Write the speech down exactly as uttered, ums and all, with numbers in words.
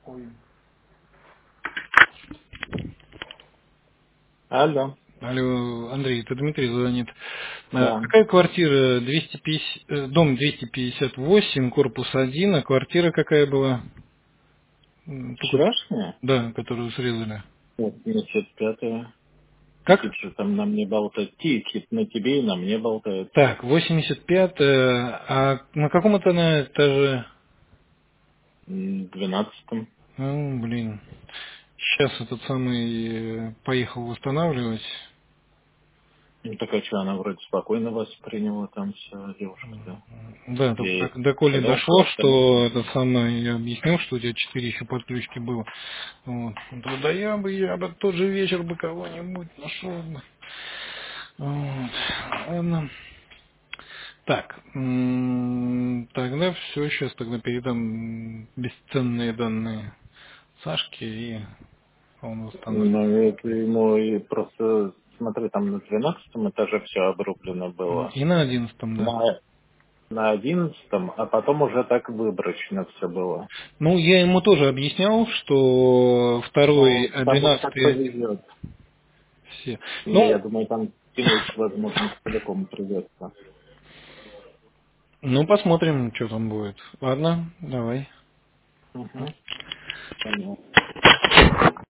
Ой. Алло, Алло, Андрей, это Дмитрий звонит. А, да. Какая квартира? двести пятьдесят, э, дом двести пятьдесят восемь, корпус один, а квартира какая была? М, Только, Вчерашняя? да, которую срезали. восемьдесят пятая. Как? Кит же там на мне болтает. Ки- Кит на тебе и на мне болтает. Так, восемьдесят пятая, а на каком это на этаже? М, двенадцатом. Ну, блин. Сейчас этот самый э, поехал восстанавливать. Ну, так а что, она вроде спокойно восприняла там все, девушка-то. Да, только И до, до Коли сказал, дошло, что там... что это самое, я объяснил, что у тебя четыре еще подключки было. Вот. Он говорит, да я бы, я бы тот же вечер бы кого-нибудь нашел бы. Вот. Ладно. Так, м, тогда все, сейчас тогда передам бесценные данные Сашке, и он восстановит. Ну, это ему и просто, смотри, там на двенадцатом этаже все обрублено было. И на одиннадцатом, да. На, на одиннадцатом, а потом уже так выборочно все было. Ну, я ему тоже объяснял, что второй, Ну, а кому как двенадцатый повезет. все. Не, я Ну, думаю, там кинуть, возможно, целиком придется. ну, посмотрим, что там будет. Ладно, давай. Угу. Понятно.